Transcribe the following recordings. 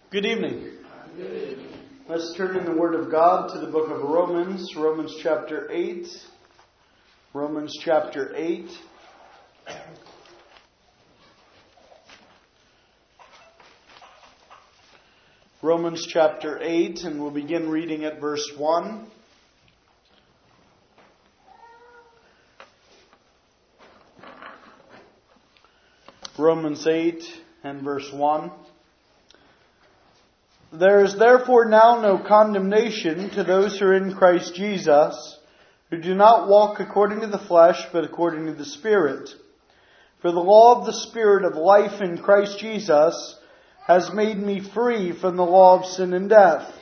Good evening. Let's turn in the Word of God to the book of Romans, Romans chapter 8. Romans chapter 8. Romans chapter 8, and we'll begin reading at verse 1. Romans 8 and verse 1. There is therefore now no condemnation to those who are in Christ Jesus, who do not walk according to the flesh, but according to the Spirit. For the law of the Spirit of life in Christ Jesus has made me free from the law of sin and death.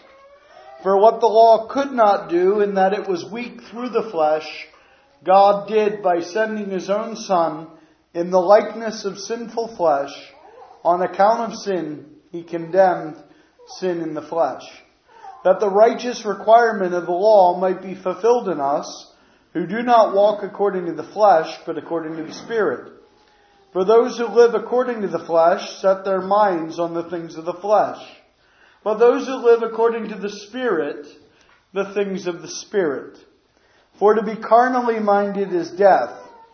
For what the law could not do, in that it was weak through the flesh, God did by sending His own Son in the likeness of sinful flesh. On account of sin, He condemned sin in the flesh, that the righteous requirement of the law might be fulfilled in us, who do not walk according to the flesh, but according to the Spirit. For those who live according to the flesh set their minds on the things of the flesh, but those who live according to the Spirit, the things of the Spirit. For to be carnally minded is death,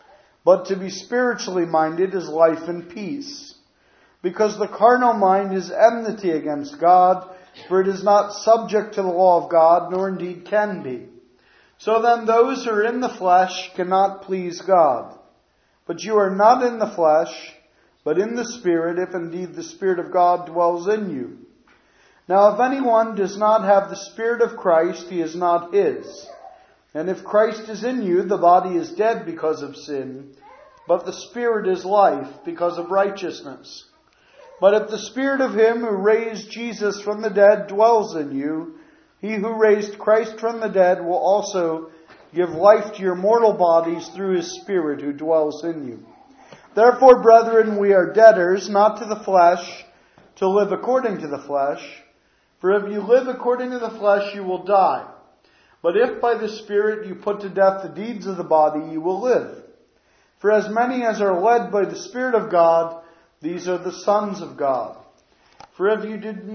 but to be spiritually minded is life and peace. Because the carnal mind is enmity against God, for it is not subject to the law of God, nor indeed can be. So then those who are in the flesh cannot please God. But you are not in the flesh, but in the Spirit, if indeed the Spirit of God dwells in you. Now if anyone does not have the Spirit of Christ, he is not his. And if Christ is in you, the body is dead because of sin, but the Spirit is life because of righteousness. But if the Spirit of Him who raised Jesus from the dead dwells in you, He who raised Christ from the dead will also give life to your mortal bodies through His Spirit who dwells in you. Therefore, brethren, we are debtors, not to the flesh, to live according to the flesh. For if you live according to the flesh, you will die. But if by the Spirit you put to death the deeds of the body, you will live. For as many as are led by the Spirit of God, these are the sons of God. For you did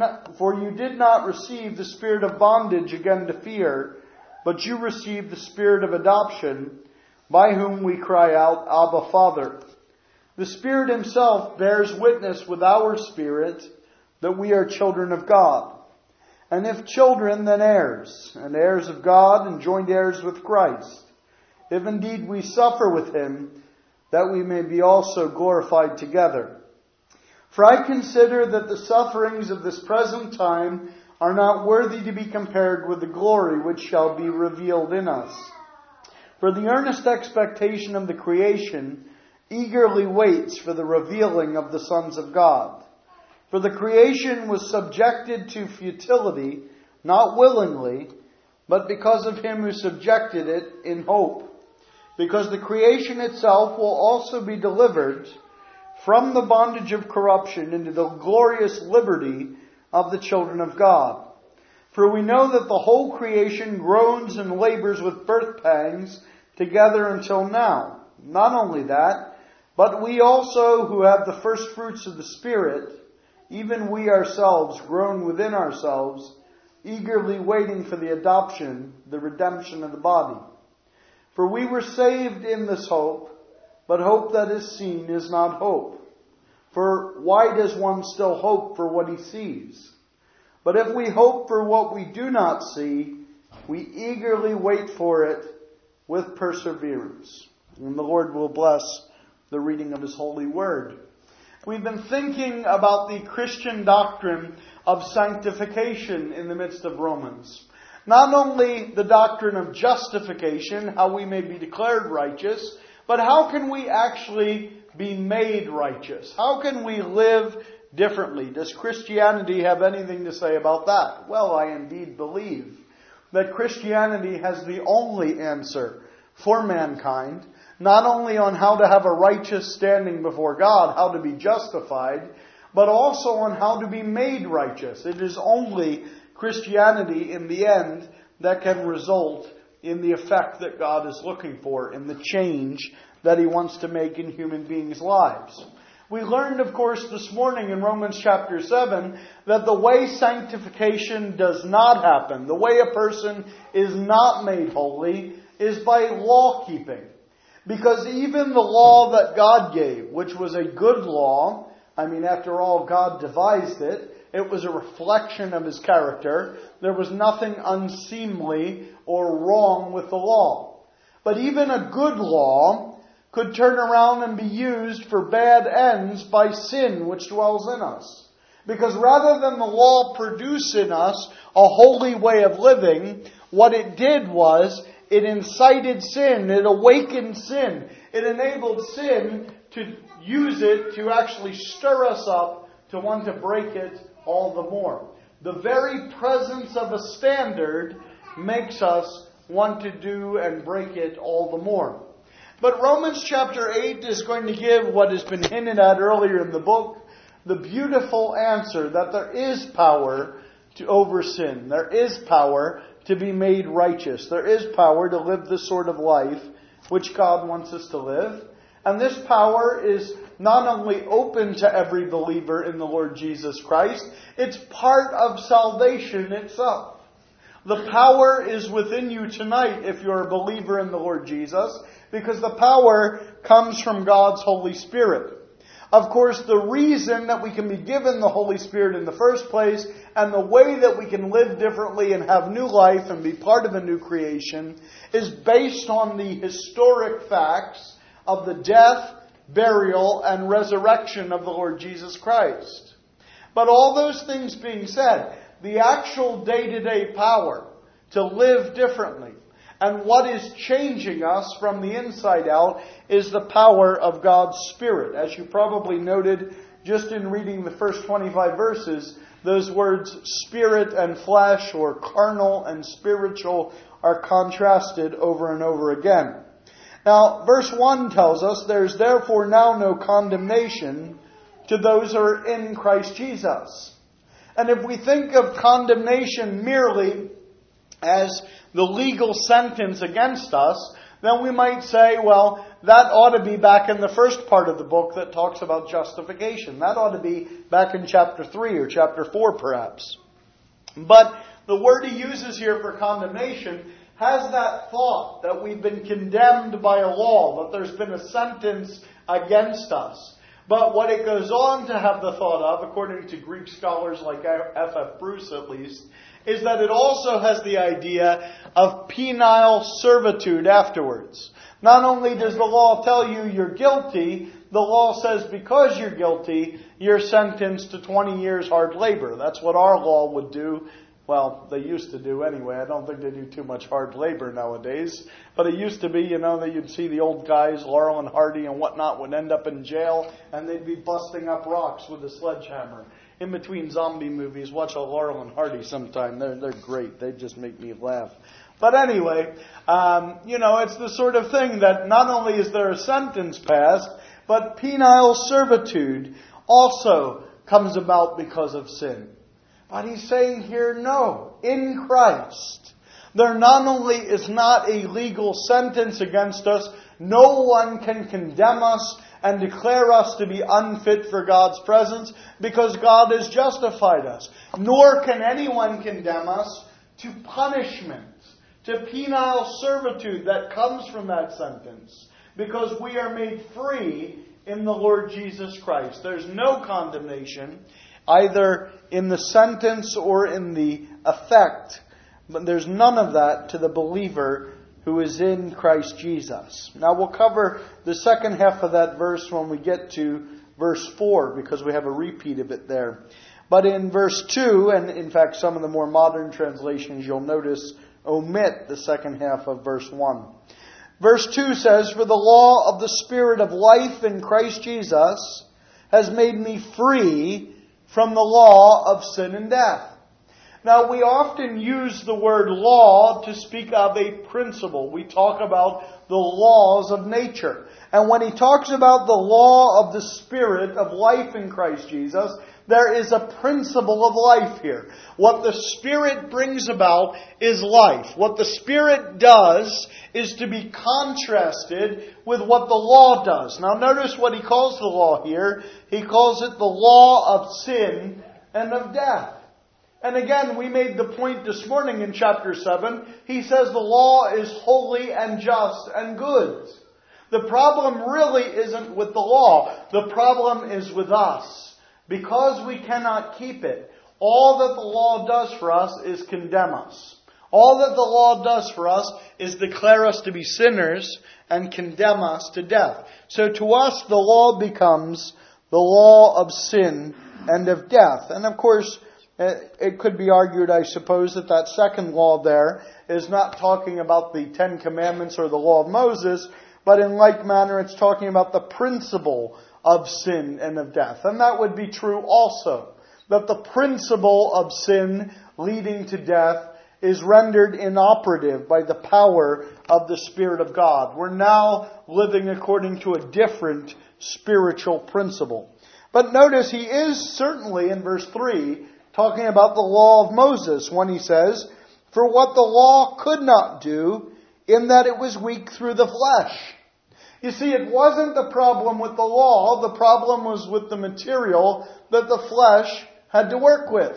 not receive the spirit of bondage again to fear, but you received the Spirit of adoption, by whom we cry out, Abba, Father. The Spirit Himself bears witness with our spirit that we are children of God. And if children, then heirs, and heirs of God, and joint heirs with Christ. If indeed we suffer with Him, that we may be also glorified together. For I consider that the sufferings of this present time are not worthy to be compared with the glory which shall be revealed in us. For the earnest expectation of the creation eagerly waits for the revealing of the sons of God. For the creation was subjected to futility, not willingly, but because of Him who subjected it in hope. Because the creation itself will also be delivered from the bondage of corruption into the glorious liberty of the children of God. For we know that the whole creation groans and labors with birth pangs together until now. Not only that, but we also who have the first fruits of the Spirit, even we ourselves groan within ourselves, eagerly waiting for the adoption, the redemption of the body. For we were saved in this hope, but hope that is seen is not hope. For why does one still hope for what he sees? But if we hope for what we do not see, we eagerly wait for it with perseverance. And the Lord will bless the reading of His holy word. We've been thinking about the Christian doctrine of sanctification in the midst of Romans. Not only the doctrine of justification, how we may be declared righteous, but how can we actually be made righteous? How can we live differently? Does Christianity have anything to say about that? Well, I indeed believe that Christianity has the only answer for mankind, not only on how to have a righteous standing before God, how to be justified, but also on how to be made righteous. It is only Christianity in the end that can result in the effect that God is looking for, in the change that He wants to make in human beings' lives. We learned, of course, this morning in Romans chapter 7 that the way sanctification does not happen, the way a person is not made holy, is by law keeping. Because even the law that God gave, which was a good law, after all, God devised it. It was a reflection of His character. There was nothing unseemly or wrong with the law. But even a good law could turn around and be used for bad ends by sin which dwells in us. Because rather than the law produce in us a holy way of living, what it did was it incited sin, it awakened sin, it enabled sin to use it to actually stir us up to want to break it all the more. The very presence of a standard makes us want to do and break it all the more. But Romans chapter 8 is going to give what has been hinted at earlier in the book, the beautiful answer that there is power to over sin. There is power to be made righteous. There is power to live the sort of life which God wants us to live. And this power is not only open to every believer in the Lord Jesus Christ, it's part of salvation itself. The power is within you tonight if you're a believer in the Lord Jesus, because the power comes from God's Holy Spirit. Of course, the reason that we can be given the Holy Spirit in the first place, and the way that we can live differently and have new life and be part of a new creation, is based on the historic facts of the death, burial, and resurrection of the Lord Jesus Christ. But all those things being said, the actual day-to-day power to live differently and what is changing us from the inside out is the power of God's Spirit. As you probably noted just in reading the first 25 verses, those words spirit and flesh, or carnal and spiritual, are contrasted over and over again. Now, verse 1 tells us, "There's therefore now no condemnation to those who are in Christ Jesus." And if we think of condemnation merely as the legal sentence against us, then we might say, well, that ought to be back in the first part of the book that talks about justification. That ought to be back in chapter 3 or chapter 4 perhaps. But the word he uses here for condemnation has that thought that we've been condemned by a law, that there's been a sentence against us. But what it goes on to have the thought of, according to Greek scholars like F.F. Bruce at least, is that it also has the idea of penal servitude afterwards. Not only does the law tell you you're guilty, the law says because you're guilty, you're sentenced to 20 years hard labor. That's what our law would do. Well, they used to do anyway. I don't think they do too much hard labor nowadays. But it used to be, that you'd see the old guys, Laurel and Hardy and whatnot, would end up in jail and they'd be busting up rocks with a sledgehammer. In between zombie movies, watch a Laurel and Hardy sometime. They're great. They just make me laugh. But anyway, it's the sort of thing that not only is there a sentence passed, but penal servitude also comes about because of sin. But he's saying here, no, in Christ, there not only is not a legal sentence against us, no one can condemn us and declare us to be unfit for God's presence because God has justified us. Nor can anyone condemn us to punishment, to penal servitude that comes from that sentence, because we are made free in the Lord Jesus Christ. There's no condemnation, either in the sentence or in the effect, but there's none of that to the believer who is in Christ Jesus. Now we'll cover the second half of that verse when we get to verse 4, because we have a repeat of it there. But in verse 2, and in fact some of the more modern translations you'll notice omit the second half of verse 1. Verse 2 says, "For the law of the Spirit of life in Christ Jesus has made me free from the law of sin and death." Now, we often use the word law to speak of a principle. We talk about the laws of nature. And when he talks about the law of the Spirit of life in Christ Jesus, There is a principle of life here. What the Spirit brings about is life. What the Spirit does is to be contrasted with what the law does. Now notice what he calls the law here. He calls it the law of sin and of death. And again, we made the point this morning in chapter 7. He says the law is holy and just and good. The problem really isn't with the law. The problem is with us. Because we cannot keep it, all that the law does for us is condemn us. All that the law does for us is declare us to be sinners and condemn us to death. So to us, the law becomes the law of sin and of death. And of course, it could be argued, I suppose, that second law there is not talking about the Ten Commandments or the law of Moses, but in like manner it's talking about the principle of sin and of death. And that would be true also, that the principle of sin leading to death is rendered inoperative by the power of the Spirit of God. We're now living according to a different spiritual principle. But notice he is certainly in verse 3 talking about the law of Moses when he says, "For what the law could not do, in that it was weak through the flesh." You see, it wasn't the problem with the law. The problem was with the material that the flesh had to work with.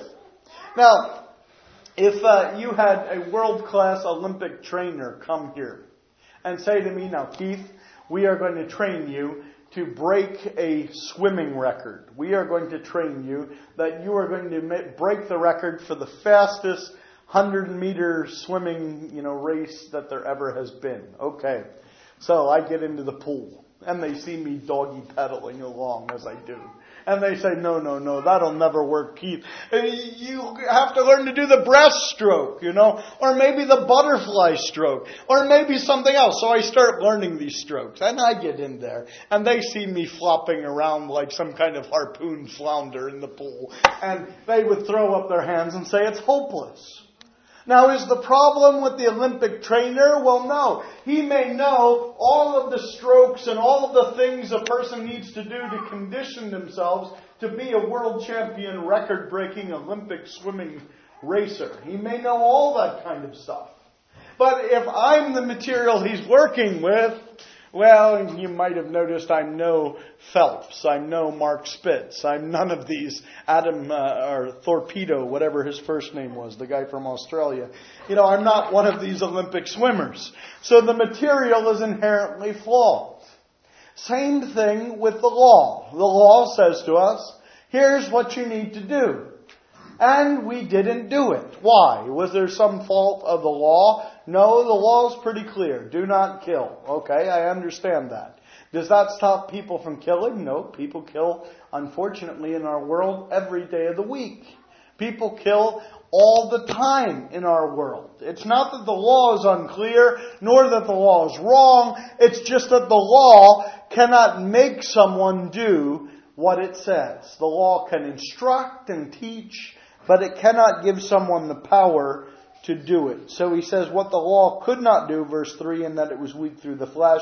Now, if you had a world-class Olympic trainer come here and say to me, "Now, Keith, we are going to train you to break a swimming record. We are going to train you that you are going to break the record for the fastest 100-meter swimming, race that there ever has been." Okay. So I get into the pool, and they see me doggy paddling along as I do. And they say, no, that'll never work, Keith. You have to learn to do the breaststroke, or maybe the butterfly stroke, or maybe something else. So I start learning these strokes, and I get in there, and they see me flopping around like some kind of harpoon flounder in the pool, and they would throw up their hands and say, "It's hopeless." Now, is the problem with the Olympic trainer? Well, no. He may know all of the strokes and all of the things a person needs to do to condition themselves to be a world champion, record-breaking Olympic swimming racer. He may know all that kind of stuff. But if I'm the material he's working with, well, you might have noticed I'm no Phelps, I'm no Mark Spitz, I'm none of these Adam or Torpedo, whatever his first name was, the guy from Australia. I'm not one of these Olympic swimmers. So the material is inherently flawed. Same thing with the law. The law says to us, here's what you need to do. And we didn't do it. Why? Was there some fault of the law? No, the law is pretty clear. Do not kill. Okay, I understand that. Does that stop people from killing? No, people kill, unfortunately, in our world every day of the week. People kill all the time in our world. It's not that the law is unclear, nor that the law is wrong. It's just that the law cannot make someone do what it says. The law can instruct and teach, but it cannot give someone the power to do it. So he says what the law could not do, verse 3, in that it was weak through the flesh,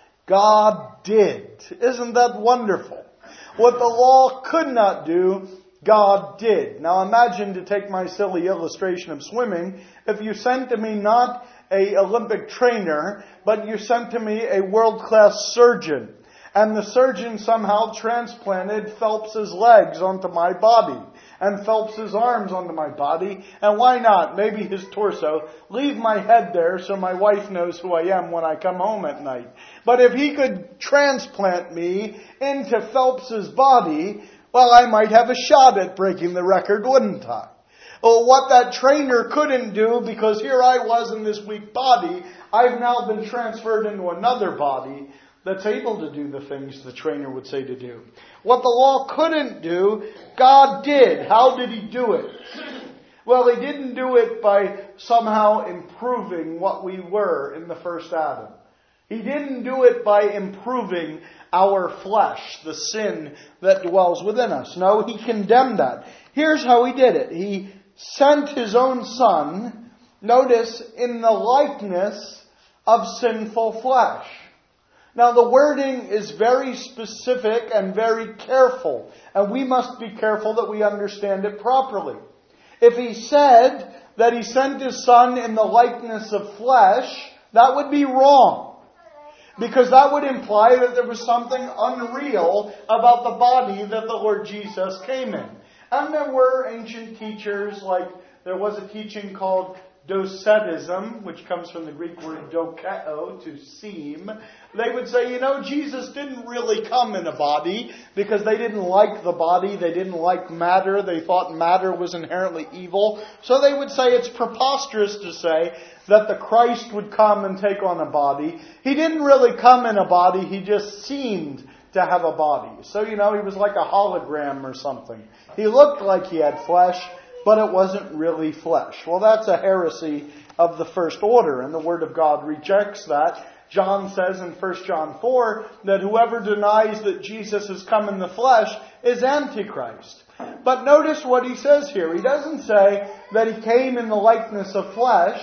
God did. Isn't that wonderful? What the law could not do, God did. Now imagine, to take my silly illustration of swimming, if you sent to me not an Olympic trainer, but you sent to me a world-class surgeon, and the surgeon somehow transplanted Phelps's legs onto my body, and Phelps's arms onto my body, and why not, maybe his torso, leave my head there so my wife knows who I am when I come home at night. But if he could transplant me into Phelps's body, well, I might have a shot at breaking the record, wouldn't I? Well, what that trainer couldn't do, because here I was in this weak body, I've now been transferred into another body that's able to do the things the trainer would say to do. What the law couldn't do, God did. How did he do it? Well, he didn't do it by somehow improving what we were in the first Adam. He didn't do it by improving our flesh, the sin that dwells within us. No, he condemned that. Here's how he did it. He sent his own Son, notice, in the likeness of sinful flesh. Now the wording is very specific and very careful, and we must be careful that we understand it properly. If he said that he sent his Son in the likeness of flesh, that would be wrong. Because that would imply that there was something unreal about the body that the Lord Jesus came in. And there were ancient teachers, like there was a teaching called Docetism, which comes from the Greek word dokeo, to seem. They would say, Jesus didn't really come in a body because they didn't like the body. They didn't like matter. They thought matter was inherently evil. So they would say it's preposterous to say that the Christ would come and take on a body. He didn't really come in a body. He just seemed to have a body. So, he was like a hologram or something. He looked like he had flesh, but it wasn't really flesh. Well, that's a heresy of the first order, and the Word of God rejects that. John says in 1 John 4 that whoever denies that Jesus has come in the flesh is Antichrist. But notice what he says here. He doesn't say that he came in the likeness of flesh.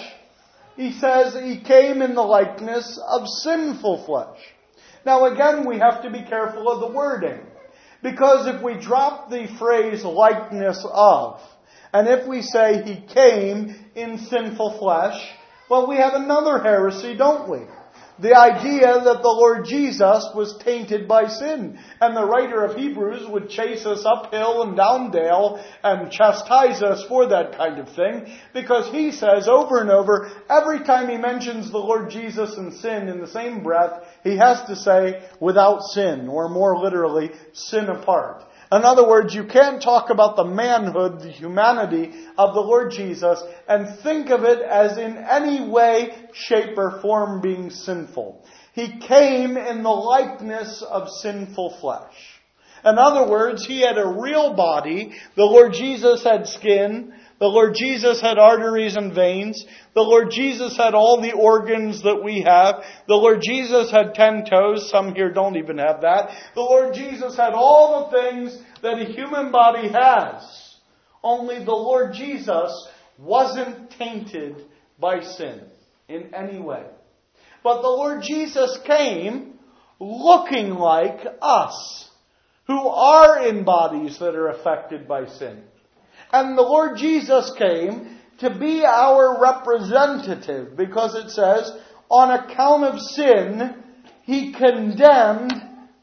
He says he came in the likeness of sinful flesh. Now again, we have to be careful of the wording. Because if we drop the phrase likeness of, and if we say he came in sinful flesh, well, we have another heresy, don't we? The idea that the Lord Jesus was tainted by sin. And the writer of Hebrews would chase us uphill and down dale and chastise us for that kind of thing. Because he says over and over, every time he mentions the Lord Jesus and sin in the same breath, he has to say without sin, or more literally, sin apart. In other words, you can't talk about the manhood, the humanity of the Lord Jesus and think of it as in any way, shape, or form being sinful. He came in the likeness of sinful flesh. In other words, he had a real body. The Lord Jesus had skin. The Lord Jesus had arteries and veins. The Lord Jesus had all the organs that we have. The Lord Jesus had 10 toes. Some here don't even have that. The Lord Jesus had all the things that a human body has. Only the Lord Jesus wasn't tainted by sin in any way. But the Lord Jesus came looking like us, who are in bodies that are affected by sin. And the Lord Jesus came to be our representative, because it says, on account of sin, he condemned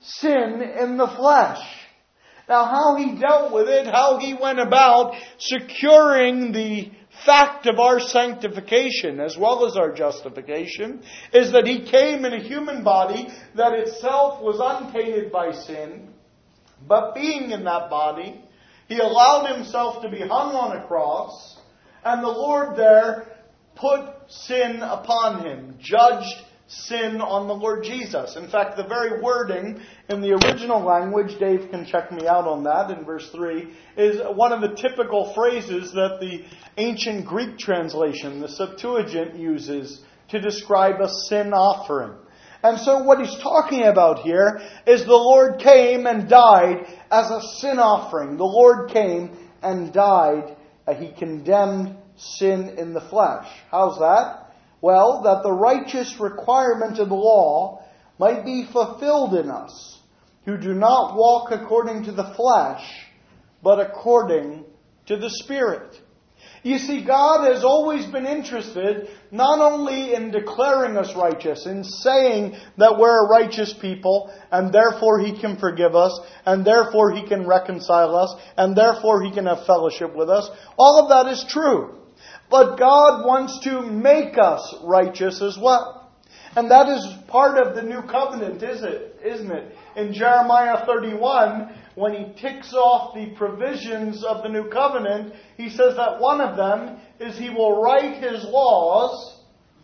sin in the flesh. Now, how he dealt with it, how he went about securing the fact of our sanctification as well as our justification, is that he came in a human body that itself was untainted by sin, but being in that body, he allowed himself to be hung on a cross, and the Lord there put sin upon him, judged sin on the Lord Jesus. In fact, the very wording in the original language, Dave can check me out on that in verse 3, is one of the typical phrases that the ancient Greek translation, the Septuagint, uses to describe a sin offering. And so what he's talking about here is the Lord came and died as a sin offering. The Lord came and died. He condemned sin in the flesh. How's that? Well, that the righteous requirement of the law might be fulfilled in us, who do not walk according to the flesh, but according to the Spirit. You see, God has always been interested not only in declaring us righteous, in saying that we're a righteous people, and therefore He can forgive us, and therefore He can reconcile us, and therefore He can have fellowship with us. All of that is true. But God wants to make us righteous as well. And that is part of the new covenant, isn't it? In Jeremiah 31, when he ticks off the provisions of the new covenant, he says that one of them is he will write his laws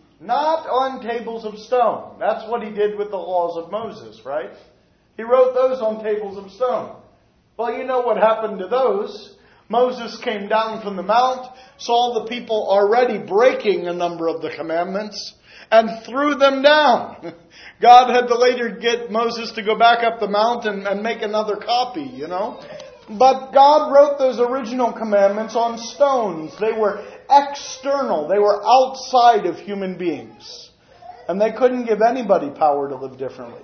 not on tables of stone. That's what he did with the laws of Moses, right? He wrote those on tables of stone. Well, you know what happened to those. Moses came down from the mount, saw the people already breaking a number of the commandments, and threw them down. God had to later get Moses to go back up the mountain and make another copy, you know. But God wrote those original commandments on stones. They were external. They were outside of human beings. And they couldn't give anybody power to live differently.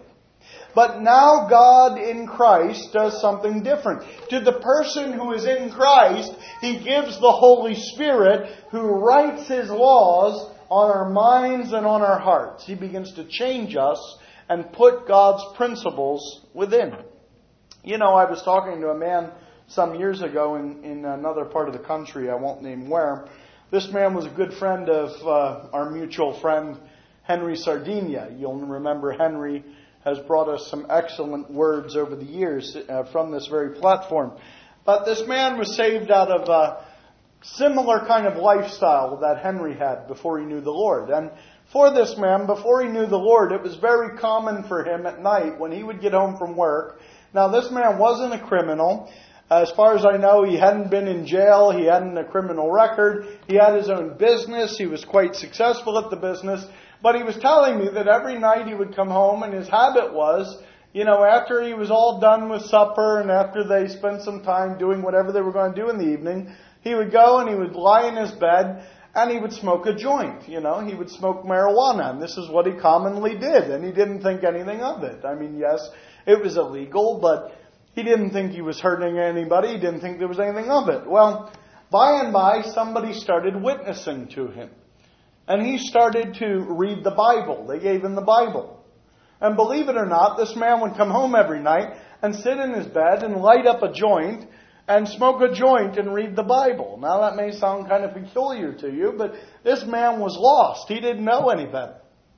But now God in Christ does something different. To the person who is in Christ, He gives the Holy Spirit who writes His laws on our minds and on our hearts. He begins to change us and put God's principles within. You know, I was talking to a man some years ago in another part of the country, I won't name where. This man was a good friend of our mutual friend, Henry Sardinia. You'll remember Henry has brought us some excellent words over the years from this very platform. But this man was saved out of a similar kind of lifestyle that Henry had before he knew the Lord. And for this man, before he knew the Lord, it was very common for him at night when he would get home from work. Now, this man wasn't a criminal. As far as I know, he hadn't been in jail. He hadn't a criminal record. He had his own business. He was quite successful at the business. But he was telling me that every night he would come home and his habit was, you know, after he was all done with supper and after they spent some time doing whatever they were going to do in the evening, he would go and he would lie in his bed and he would smoke a joint. You know, he would smoke marijuana, and this is what he commonly did, and he didn't think anything of it. I mean, yes, it was illegal, but he didn't think he was hurting anybody. He didn't think there was anything of it. Well, by and by, somebody started witnessing to him. And he started to read the Bible. They gave him the Bible. And believe it or not, this man would come home every night and sit in his bed and light up a joint and smoke a joint and read the Bible. Now that may sound kind of peculiar to you, but this man was lost. He didn't know any better.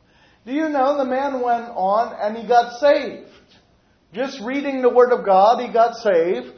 Do you know the man went on and he got saved? Just reading the Word of God, he got saved.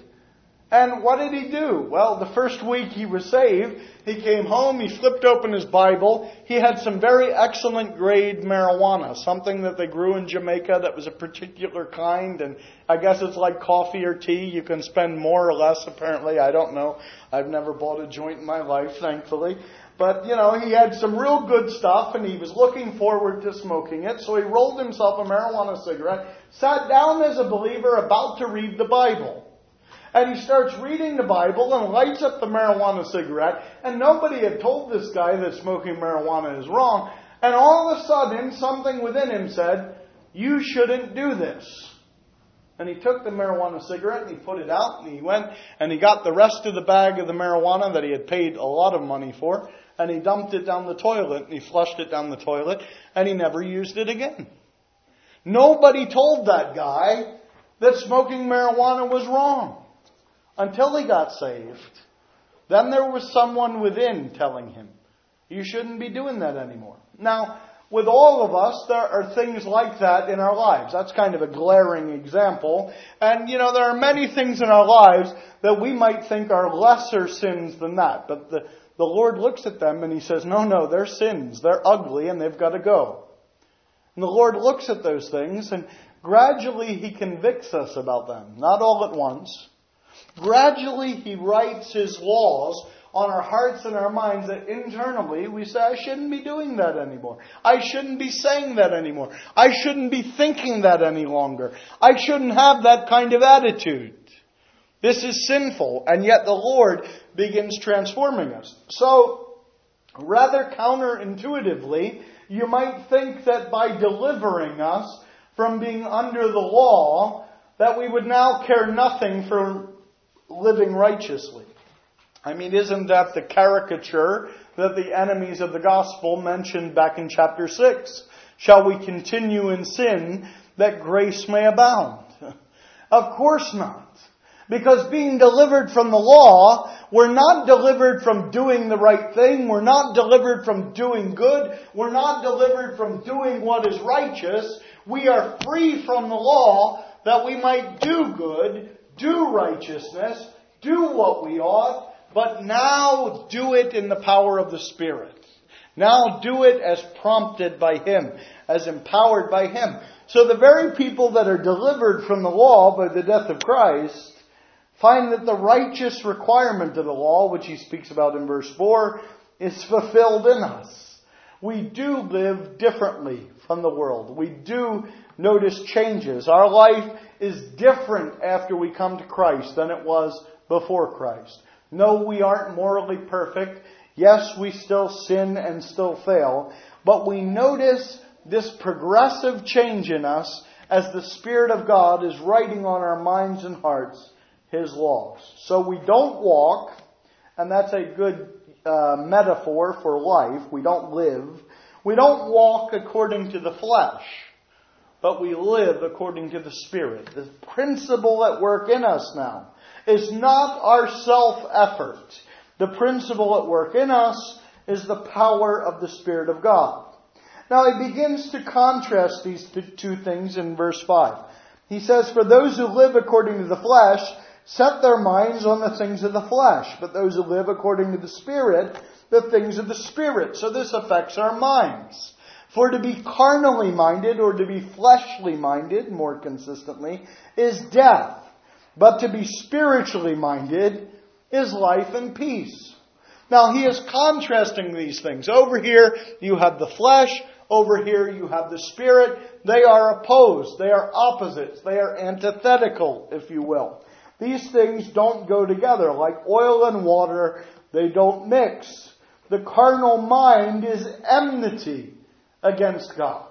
And what did he do? Well, the first week he was saved, he came home, he flipped open his Bible. He had some very excellent grade marijuana, something that they grew in Jamaica that was a particular kind. And I guess it's like coffee or tea. You can spend more or less, apparently. I don't know. I've never bought a joint in my life, thankfully. But, you know, he had some real good stuff, and he was looking forward to smoking it. So he rolled himself a marijuana cigarette, sat down as a believer about to read the Bible. And he starts reading the Bible and lights up the marijuana cigarette. And nobody had told this guy that smoking marijuana is wrong. And all of a sudden, something within him said, "You shouldn't do this." And he took the marijuana cigarette and he put it out and he went and he got the rest of the bag of the marijuana that he had paid a lot of money for. And he dumped it down the toilet and he flushed it down the toilet and he never used it again. Nobody told that guy that smoking marijuana was wrong. Until he got saved. Then there was someone within telling him, you shouldn't be doing that anymore. Now, with all of us, there are things like that in our lives. That's kind of a glaring example. And, you know, there are many things in our lives that we might think are lesser sins than that. But the Lord looks at them and He says, no, they're sins. They're ugly and they've got to go. And the Lord looks at those things and gradually He convicts us about them. Not all at once. Gradually, He writes His laws on our hearts and our minds that internally we say, I shouldn't be doing that anymore. I shouldn't be saying that anymore. I shouldn't be thinking that any longer. I shouldn't have that kind of attitude. This is sinful, and yet the Lord begins transforming us. So, rather counterintuitively, you might think that by delivering us from being under the law, that we would now care nothing for living righteously. I mean, isn't that the caricature that the enemies of the gospel mentioned back in chapter 6? Shall we continue in sin that grace may abound? Of course not. Because being delivered from the law, we're not delivered from doing the right thing. We're not delivered from doing good. We're not delivered from doing what is righteous. We are free from the law that we might do good, do righteousness, do what we ought, but now do it in the power of the Spirit. Now do it as prompted by Him, as empowered by Him. So the very people that are delivered from the law by the death of Christ find that the righteous requirement of the law, which he speaks about in verse 4, is fulfilled in us. We do live differently from the world. We do notice changes. Our life is different after we come to Christ than it was before Christ. No, we aren't morally perfect. Yes, we still sin and still fail. But we notice this progressive change in us as the Spirit of God is writing on our minds and hearts His laws. So we don't walk, and that's a good metaphor for life. We don't live. We don't walk according to the flesh, but we live according to the Spirit. The principle at work in us now is not our self-effort. The principle at work in us is the power of the Spirit of God. Now he begins to contrast these two things in verse 5. He says, "For those who live according to the flesh set their minds on the things of the flesh, but those who live according to the Spirit, the things of the Spirit." So this affects our minds. For to be carnally minded, or to be fleshly minded, more consistently, is death. But to be spiritually minded is life and peace. Now he is contrasting these things. Over here you have the flesh. Over here you have the Spirit. They are opposed. They are opposites. They are antithetical, if you will. These things don't go together. Like oil and water, they don't mix. The carnal mind is enmity against God.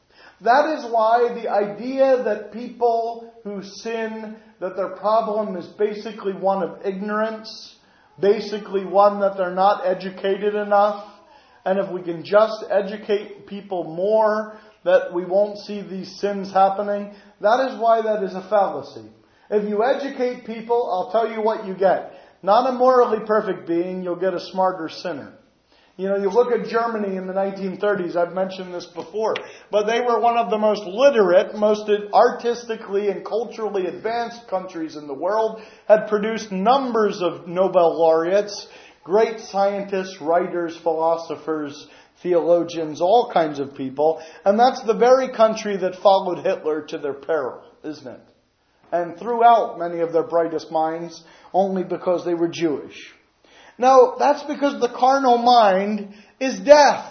That is why the idea that people who sin, that their problem is basically one of ignorance, basically one that they're not educated enough, and if we can just educate people more, that we won't see these sins happening, that is why that is a fallacy. If you educate people, I'll tell you what you get. Not a morally perfect being, you'll get a smarter sinner. You know, you look at Germany in the 1930s, I've mentioned this before, but they were one of the most literate, most artistically and culturally advanced countries in the world, had produced numbers of Nobel laureates, great scientists, writers, philosophers, theologians, all kinds of people, and that's the very country that followed Hitler to their peril, isn't it? And threw out many of their brightest minds only because they were Jewish. Now, that's because the carnal mind is death.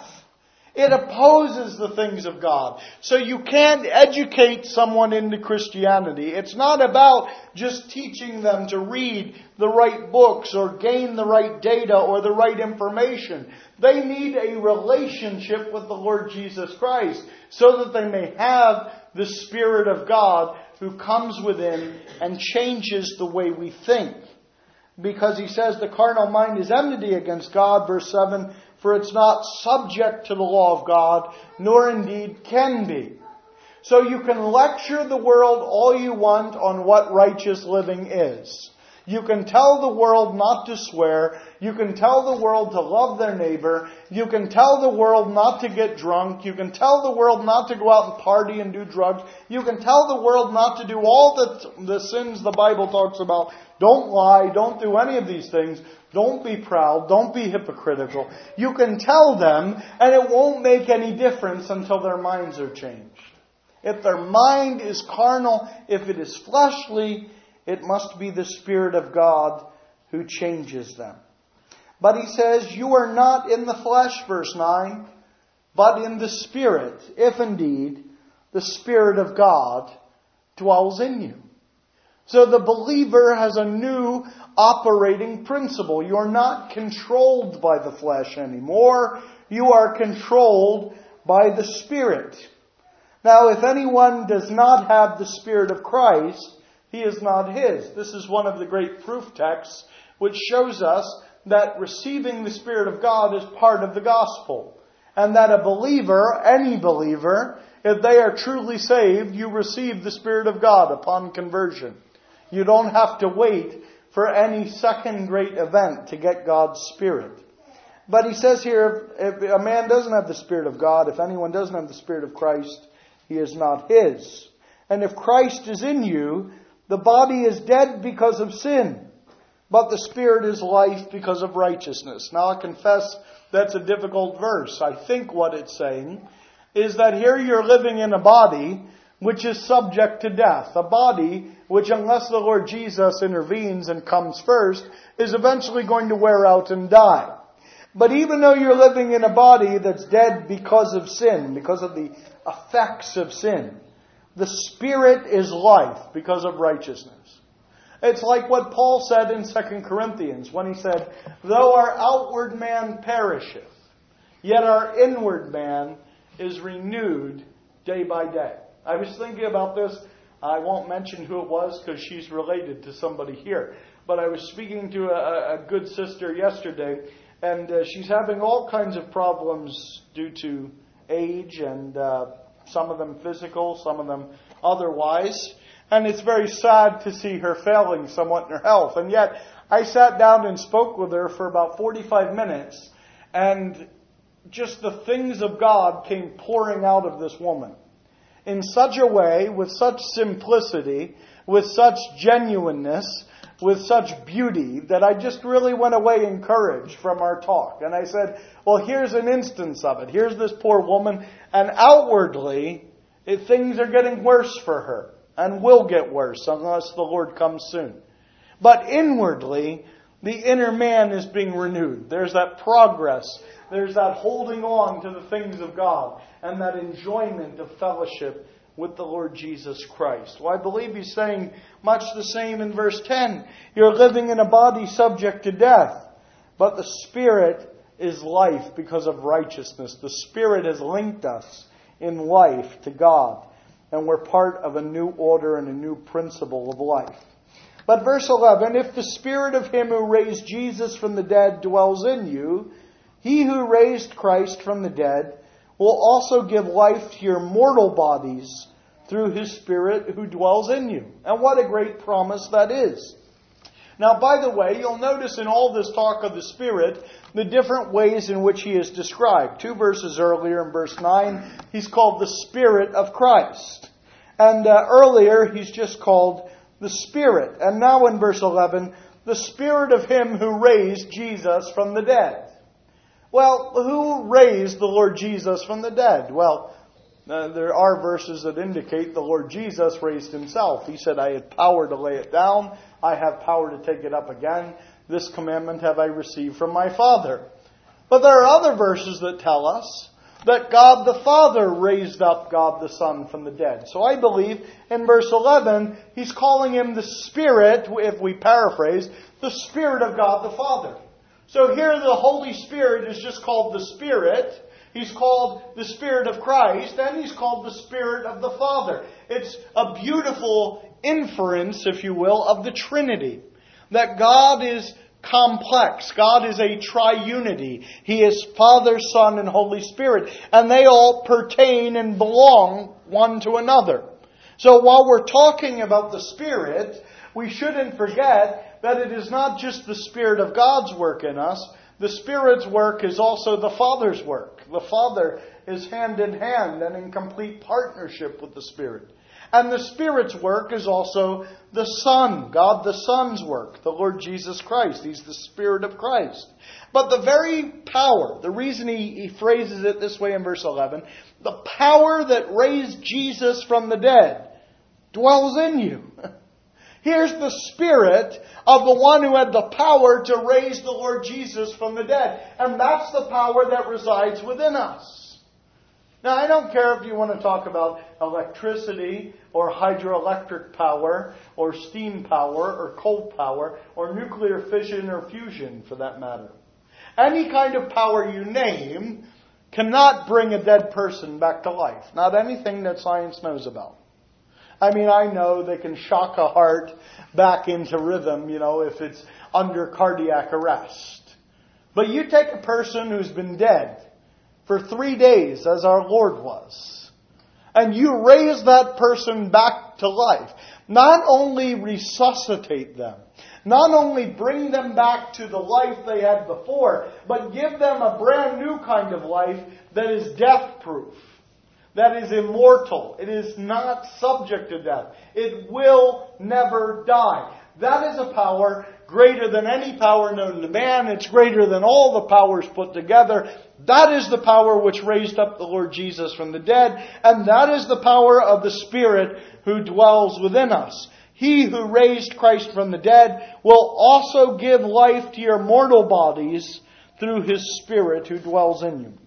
It opposes the things of God. So you can't educate someone into Christianity. It's not about just teaching them to read the right books or gain the right data or the right information. They need a relationship with the Lord Jesus Christ so that they may have the Spirit of God who comes within and changes the way we think. Because he says the carnal mind is enmity against God, verse 7, for it's not subject to the law of God, nor indeed can be. So you can lecture the world all you want on what righteous living is. You can tell the world not to swear. You can tell the world to love their neighbor. You can tell the world not to get drunk. You can tell the world not to go out and party and do drugs. You can tell the world not to do all the sins the Bible talks about. Don't lie. Don't do any of these things. Don't be proud. Don't be hypocritical. You can tell them, and it won't make any difference until their minds are changed. If their mind is carnal, if it is fleshly, it must be the Spirit of God who changes them. But he says, you are not in the flesh, verse 9, but in the Spirit, if indeed the Spirit of God dwells in you. So the believer has a new operating principle. You are not controlled by the flesh anymore. You are controlled by the Spirit. Now, if anyone does not have the Spirit of Christ, he is not his. This is one of the great proof texts which shows us that receiving the Spirit of God is part of the gospel. And that a believer, any believer, if they are truly saved, you receive the Spirit of God upon conversion. You don't have to wait for any second great event to get God's Spirit. But he says here, if a man doesn't have the Spirit of God, if anyone doesn't have the Spirit of Christ, he is not his. And if Christ is in you, the body is dead because of sin, but the Spirit is life because of righteousness. Now I confess that's a difficult verse. I think what it's saying is that here you're living in a body which is subject to death. A body which, unless the Lord Jesus intervenes and comes first, is eventually going to wear out and die. But even though you're living in a body that's dead because of sin, because of the effects of sin, the Spirit is life because of righteousness. It's like what Paul said in 2 Corinthians when he said, though our outward man perisheth, yet our inward man is renewed day by day. I was thinking about this. I won't mention who it was because she's related to somebody here. But I was speaking to a good sister yesterday, and she's having all kinds of problems due to age, and some of them physical, some of them otherwise. And it's very sad to see her failing somewhat in her health. And yet, I sat down and spoke with her for about 45 minutes, and just the things of God came pouring out of this woman in such a way, with such simplicity, with such genuineness, with such beauty, that I just really went away encouraged from our talk. And I said, well, here's an instance of it. Here's this poor woman, and outwardly, things are getting worse for her, and will get worse unless the Lord comes soon. But inwardly, the inner man is being renewed. There's that progress. There's that holding on to the things of God and that enjoyment of fellowship with the Lord Jesus Christ. Well, I believe he's saying much the same in verse 10. You're living in a body subject to death, but the Spirit is life because of righteousness. The Spirit has linked us in life to God, and we're part of a new order and a new principle of life. But verse 11, if the Spirit of Him who raised Jesus from the dead dwells in you, He who raised Christ from the dead will also give life to your mortal bodies through His Spirit who dwells in you. And what a great promise that is. Now, by the way, you'll notice in all this talk of the Spirit, the different ways in which He is described. 2 verses earlier in verse 9, He's called the Spirit of Christ. And earlier, He's just called the Spirit. And now in verse 11, the Spirit of Him who raised Jesus from the dead. Well, who raised the Lord Jesus from the dead? Well, there are verses that indicate the Lord Jesus raised Himself. He said, I had power to lay it down. I have power to take it up again. This commandment have I received from my Father. But there are other verses that tell us that God the Father raised up God the Son from the dead. So I believe in verse 11, He's calling Him the Spirit, if we paraphrase, the Spirit of God the Father. So here the Holy Spirit is just called the Spirit. He's called the Spirit of Christ, and He's called the Spirit of the Father. It's a beautiful inference, if you will, of the Trinity. That God is complex. God is a triunity. He is Father, Son, and Holy Spirit. And they all pertain and belong one to another. So while we're talking about the Spirit, we shouldn't forget that it is not just the Spirit of God's work in us. The Spirit's work is also the Father's work. The Father is hand in hand and in complete partnership with the Spirit. And the Spirit's work is also the Son, God the Son's work, the Lord Jesus Christ. He's the Spirit of Christ. But the very power, the reason he phrases it this way in verse 11, the power that raised Jesus from the dead dwells in you. Here's the Spirit of the one who had the power to raise the Lord Jesus from the dead. And that's the power that resides within us. Now, I don't care if you want to talk about electricity or hydroelectric power or steam power or coal power or nuclear fission or fusion, for that matter. Any kind of power you name cannot bring a dead person back to life. Not anything that science knows about. I mean, I know they can shock a heart back into rhythm, if it's under cardiac arrest. But you take a person who's been dead for 3 days, as our Lord was, and you raise that person back to life. Not only resuscitate them, not only bring them back to the life they had before, but give them a brand new kind of life that is death-proof, that is immortal. It is not subject to death. It will never die. That is a power greater than any power known to man. It's greater than all the powers put together. That is the power which raised up the Lord Jesus from the dead. And that is the power of the Spirit who dwells within us. He who raised Christ from the dead will also give life to your mortal bodies through His Spirit who dwells in you.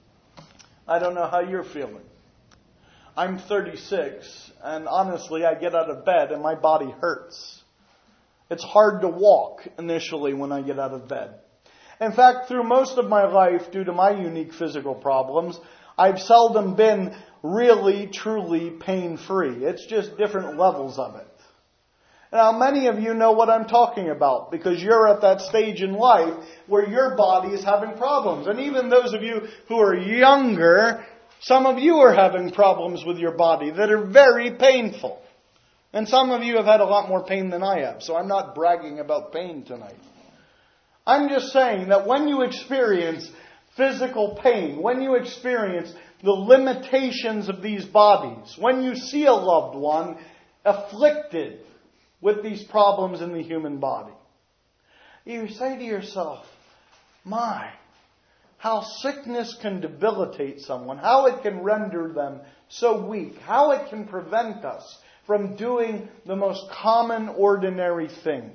I don't know how you're feeling. I'm 36, and honestly, I get out of bed and my body hurts. It's hard to walk initially when I get out of bed. In fact, through most of my life, due to my unique physical problems, I've seldom been really, truly pain-free. It's just different levels of it. Now, many of you know what I'm talking about because you're at that stage in life where your body is having problems. And even those of you who are younger, some of you are having problems with your body that are very painful. And some of you have had a lot more pain than I have, so I'm not bragging about pain tonight. I'm just saying that when you experience physical pain, when you experience the limitations of these bodies, when you see a loved one afflicted with these problems in the human body, you say to yourself, my, how sickness can debilitate someone, how it can render them so weak, how it can prevent us from doing the most common, ordinary things.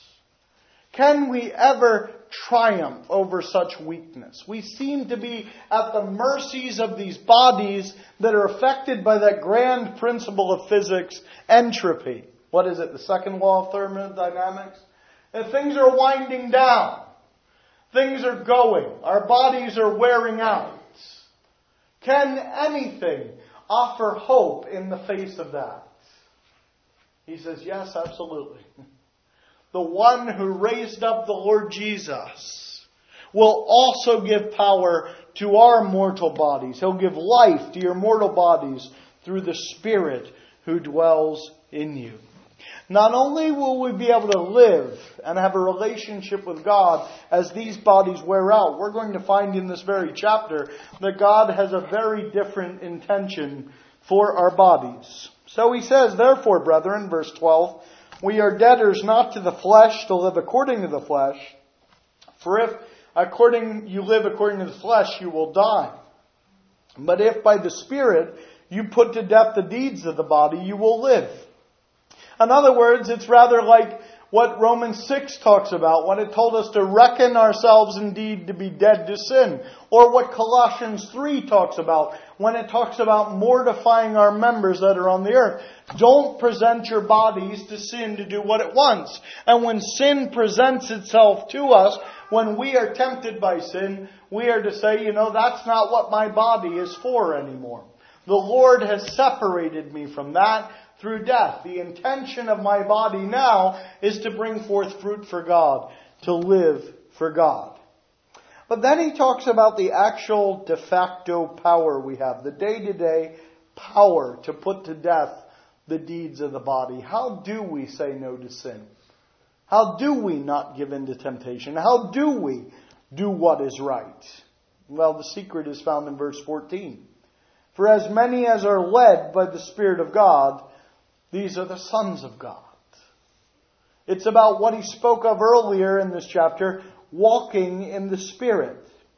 Can we ever triumph over such weakness? We seem to be at the mercies of these bodies that are affected by that grand principle of physics, entropy. What is it? The second law of thermodynamics? And things are winding down. Things are going. Our bodies are wearing out. Can anything offer hope in the face of that? He says, yes, absolutely. The one who raised up the Lord Jesus will also give power to our mortal bodies. He'll give life to your mortal bodies through the Spirit who dwells in you. Not only will we be able to live and have a relationship with God as these bodies wear out, we're going to find in this very chapter that God has a very different intention for our bodies. So he says, therefore, brethren, verse 12, we are debtors not to the flesh to live according to the flesh. For if you live according to the flesh, you will die. But if by the Spirit you put to death the deeds of the body, you will live. In other words, it's rather like what Romans 6 talks about when it told us to reckon ourselves indeed to be dead to sin. Or what Colossians 3 talks about when it talks about mortifying our members that are on the earth. Don't present your bodies to sin to do what it wants. And when sin presents itself to us, when we are tempted by sin, we are to say, that's not what my body is for anymore. The Lord has separated me from that through death. The intention of my body now is to bring forth fruit for God, to live for God. But then he talks about the actual de facto power we have, the day-to-day power to put to death the deeds of the body. How do we say no to sin? How do we not give in to temptation? How do we do what is right? Well, the secret is found in verse 14. For as many as are led by the Spirit of God, these are the sons of God. It's about what he spoke of earlier in this chapter, walking in the Spirit.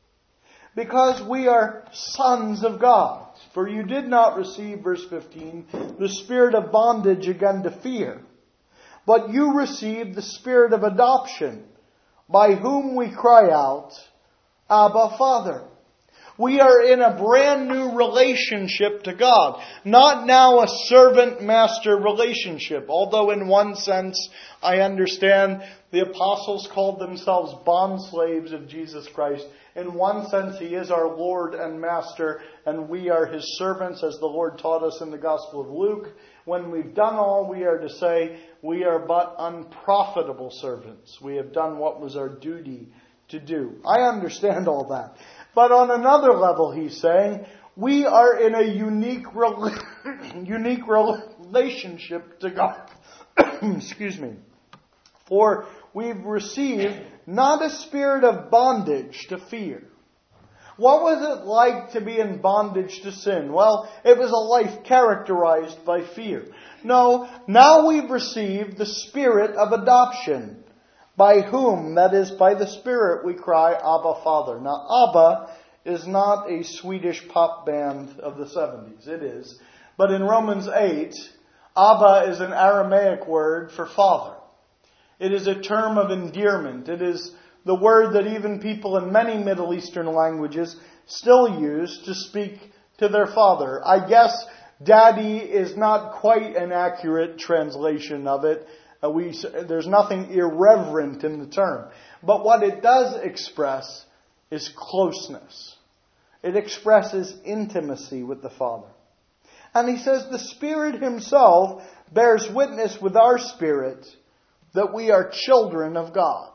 Because we are sons of God. For you did not receive, verse 15, the spirit of bondage again to fear. But you received the spirit of adoption, by whom we cry out, Abba, Father. We are in a brand new relationship to God. Not now a servant-master relationship. Although in one sense, I understand the apostles called themselves bondslaves of Jesus Christ. In one sense, He is our Lord and Master, and we are His servants, as the Lord taught us in the Gospel of Luke. When we've done all, we are to say, we are but unprofitable servants. We have done what was our duty to do. I understand all that. But on another level, he's saying, we are in a unique relationship to God. Excuse me. For we've received not a spirit of bondage to fear. What was it like to be in bondage to sin? Well, it was a life characterized by fear. No, now we've received the spirit of adoption. By whom, that is, by the Spirit, we cry, Abba, Father. Now, Abba is not a Swedish pop band of the 70s. It is. But in Romans 8, Abba is an Aramaic word for father. It is a term of endearment. It is the word that even people in many Middle Eastern languages still use to speak to their father. I guess daddy is not quite an accurate translation of it. There's nothing irreverent in the term. But what it does express is closeness. It expresses intimacy with the Father. And he says the Spirit Himself bears witness with our spirit that we are children of God.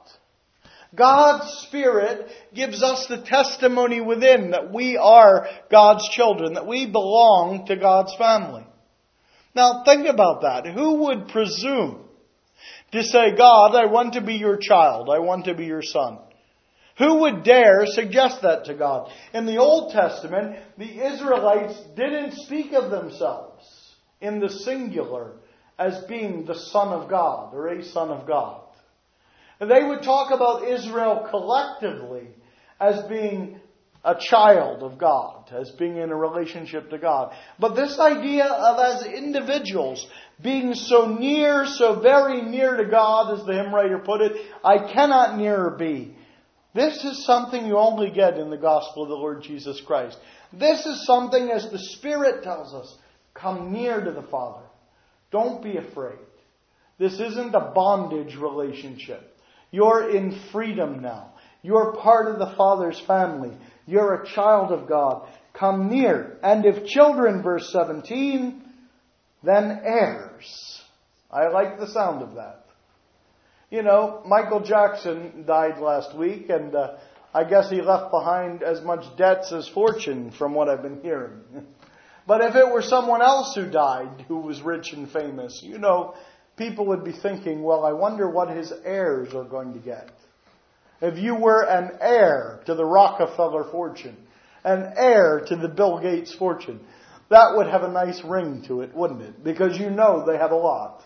God's Spirit gives us the testimony within that we are God's children, that we belong to God's family. Now think about that. Who would presume to say, God, I want to be your child. I want to be your son? Who would dare suggest that to God? In the Old Testament, the Israelites didn't speak of themselves in the singular as being the son of God or a son of God. They would talk about Israel collectively as being a child of God, as being in a relationship to God. But this idea of as individuals being so near, so very near to God, as the hymn writer put it, I cannot nearer be. This is something you only get in the gospel of the Lord Jesus Christ. This is something, as the Spirit tells us, come near to the Father. Don't be afraid. This isn't a bondage relationship. You're in freedom now. You're part of the Father's family. You're a child of God. Come near. And if children, verse 17, then heirs. I like the sound of that. You know, Michael Jackson died last week, and I guess he left behind as much debts as fortune from what I've been hearing. But if it were someone else who died, who was rich and famous, you know, people would be thinking, well, I wonder what his heirs are going to get. If you were an heir to the Rockefeller fortune, an heir to the Bill Gates fortune, that would have a nice ring to it, wouldn't it? Because you know they have a lot.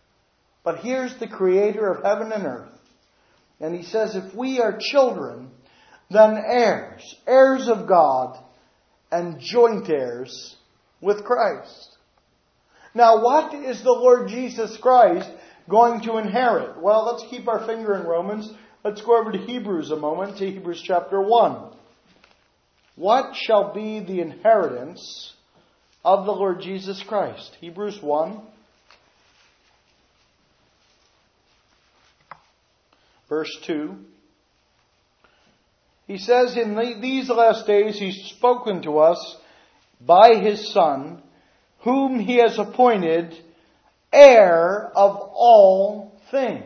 But here's the Creator of heaven and earth. And He says, if we are children, then heirs, heirs of God, and joint heirs with Christ. Now, what is the Lord Jesus Christ going to inherit? Well, let's keep our finger in Romans. Let's go over to Hebrews a moment, to Hebrews chapter 1. What shall be the inheritance of the Lord Jesus Christ? Hebrews 1, verse 2. He says, in these last days He's spoken to us by His Son, whom He has appointed heir of all things.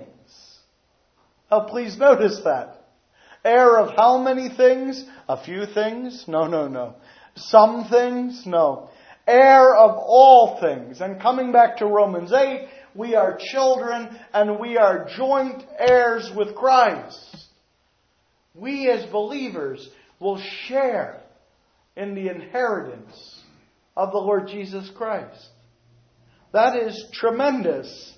Now please notice that. Heir of how many things? A few things? No. Some things? No. Heir of all things. And coming back to Romans 8, we are children and we are joint heirs with Christ. We as believers will share in the inheritance of the Lord Jesus Christ. That is tremendous.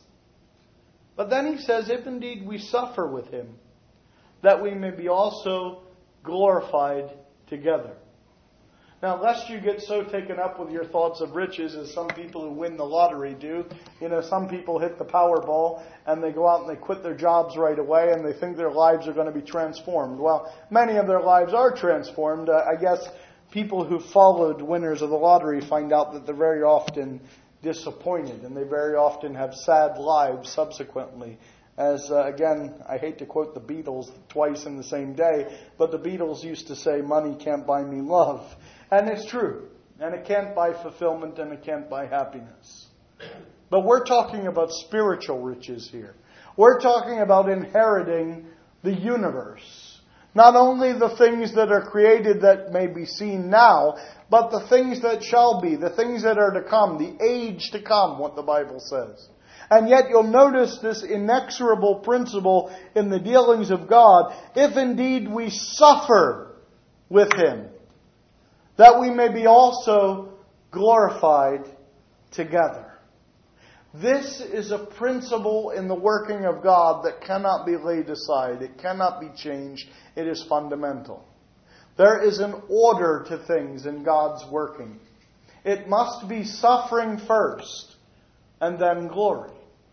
But then He says, if indeed we suffer with Him, that we may be also glorified together. Now, lest you get so taken up with your thoughts of riches as some people who win the lottery do. You know, some people hit the Powerball and they go out and they quit their jobs right away and they think their lives are going to be transformed. Well, many of their lives are transformed. I guess people who followed winners of the lottery find out that they're very often disappointed and they very often have sad lives subsequently. As, again, I hate to quote the Beatles twice in the same day, but the Beatles used to say, money can't buy me love. And it's true. And it can't buy fulfillment and it can't buy happiness. But we're talking about spiritual riches here. We're talking about inheriting the universe. Not only the things that are created that may be seen now, but the things that shall be, the things that are to come, the age to come, what the Bible says. And yet you'll notice this inexorable principle in the dealings of God. If indeed we suffer with Him, that we may be also glorified together. This is a principle in the working of God that cannot be laid aside. It cannot be changed. It is fundamental. There is an order to things in God's working. It must be suffering first and then glory.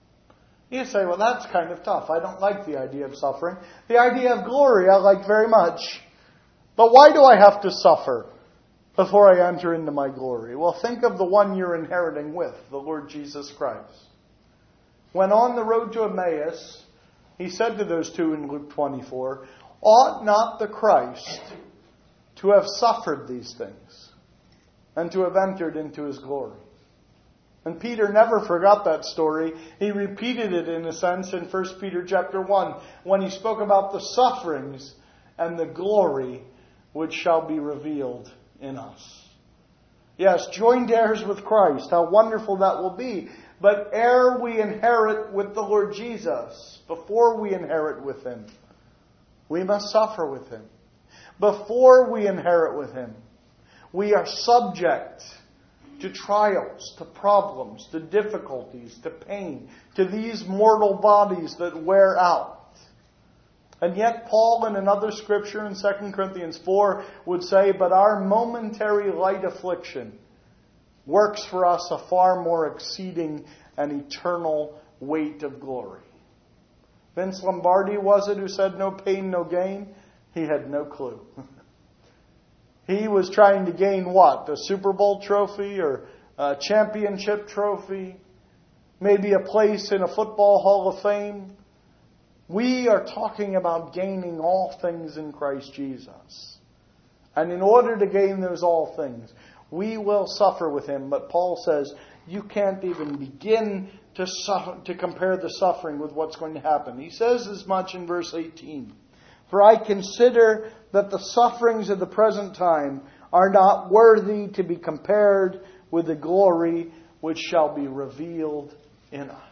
You say, well, that's kind of tough. I don't like the idea of suffering. The idea of glory I like very much. But why do I have to suffer before I enter into my glory? Well, think of the one you're inheriting with, the Lord Jesus Christ. When on the road to Emmaus, He said to those two in Luke 24, ought not the Christ to have suffered these things and to have entered into His glory. And Peter never forgot that story. He repeated it in a sense in 1 Peter chapter 1 when he spoke about the sufferings and the glory which shall be revealed in us. Yes, joined heirs with Christ. How wonderful that will be. But ere we inherit with the Lord Jesus, before we inherit with Him, we must suffer with Him. Before we inherit with Him, we are subject to trials, to problems, to difficulties, to pain, to these mortal bodies that wear out. And yet Paul in another scripture in 2 Corinthians 4 would say, but our momentary light affliction works for us a far more exceeding and eternal weight of glory. Vince Lombardi was it who said no pain, no gain? He had no clue. He was trying to gain what? A Super Bowl trophy or a championship trophy? Maybe a place in a football Hall of Fame? We are talking about gaining all things in Christ Jesus. And in order to gain those all things, we will suffer with Him. But Paul says, you can't even begin to compare the suffering with what's going to happen. He says as much in verse 18. For I consider that the sufferings of the present time are not worthy to be compared with the glory which shall be revealed in us.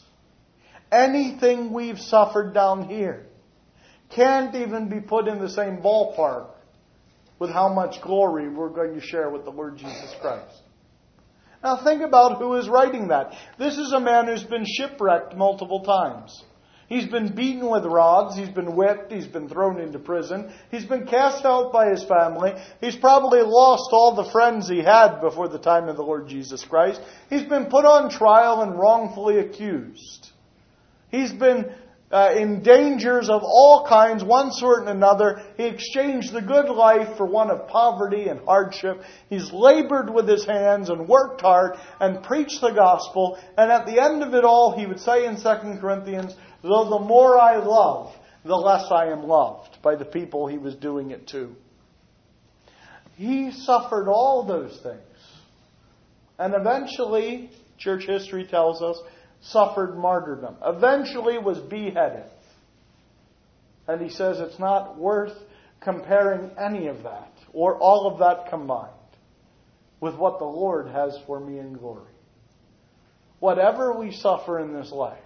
Anything we've suffered down here can't even be put in the same ballpark with how much glory we're going to share with the Lord Jesus Christ. Now think about who is writing that. This is a man who's been shipwrecked multiple times. He's been beaten with rods. He's been whipped. He's been thrown into prison. He's been cast out by his family. He's probably lost all the friends he had before the time of the Lord Jesus Christ. He's been put on trial and wrongfully accused. He's been in dangers of all kinds, one sort and another. He exchanged the good life for one of poverty and hardship. He's labored with his hands and worked hard and preached the gospel. And at the end of it all, he would say in 2 Corinthians, though the more I love, the less I am loved by the people he was doing it to. He suffered all those things. And eventually, church history tells us, suffered martyrdom. Eventually was beheaded. And he says it's not worth comparing any of that, or all of that combined, with what the Lord has for me in glory. Whatever we suffer in this life,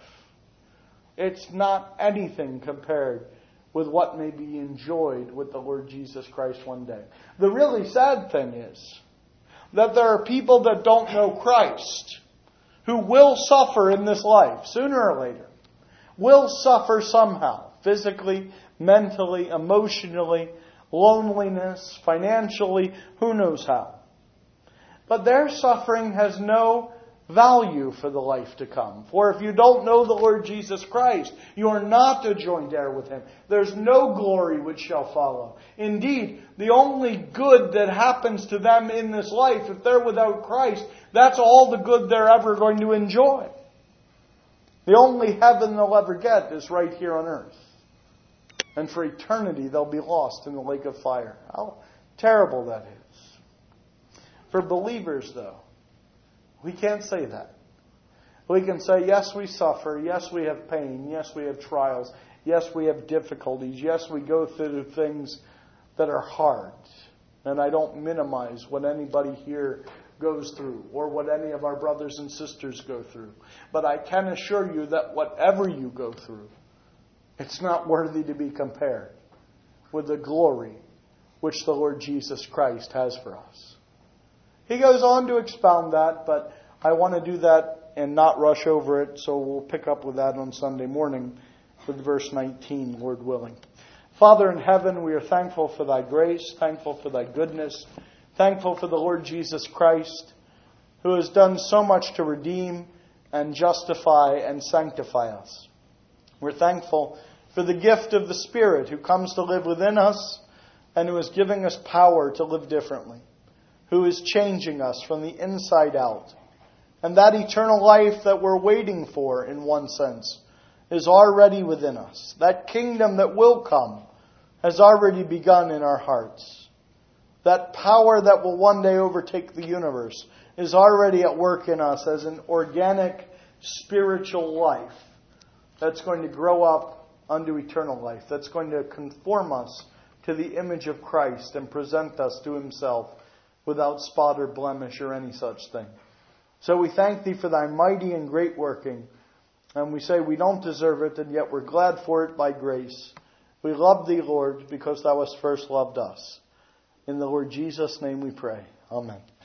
it's not anything compared with what may be enjoyed with the Lord Jesus Christ one day. The really sad thing is that there are people that don't know Christ who will suffer in this life, sooner or later. Will suffer somehow, physically, mentally, emotionally, loneliness, financially, who knows how. But their suffering has no value for the life to come. For if you don't know the Lord Jesus Christ, you are not a joint heir with Him. There's no glory which shall follow. Indeed, the only good that happens to them in this life, if they're without Christ, that's all the good they're ever going to enjoy. The only heaven they'll ever get is right here on earth. And for eternity they'll be lost in the lake of fire. How terrible that is. For believers, though, we can't say that. We can say, yes, we suffer. Yes, we have pain. Yes, we have trials. Yes, we have difficulties. Yes, we go through things that are hard. And I don't minimize what anybody here goes through or what any of our brothers and sisters go through. But I can assure you that whatever you go through, it's not worthy to be compared with the glory which the Lord Jesus Christ has for us. He goes on to expound that, but I want to do that and not rush over it, so we'll pick up with that on Sunday morning with verse 19, Lord willing. Father in heaven, we are thankful for Thy grace, thankful for Thy goodness, thankful for the Lord Jesus Christ, who has done so much to redeem and justify and sanctify us. We're thankful for the gift of the Spirit who comes to live within us and who is giving us power to live differently, who is changing us from the inside out. And that eternal life that we're waiting for, in one sense, is already within us. That kingdom that will come has already begun in our hearts. that power that will one day overtake the universe, is already at work in us as an organic spiritual life that's going to grow up unto eternal life, that's going to conform us to the image of Christ and present us to Himself without spot or blemish or any such thing. So we thank Thee for Thy mighty and great working, and we say we don't deserve it, and yet we're glad for it by grace. We love Thee, Lord, because Thou hast first loved us. In the Lord Jesus' name we pray. Amen.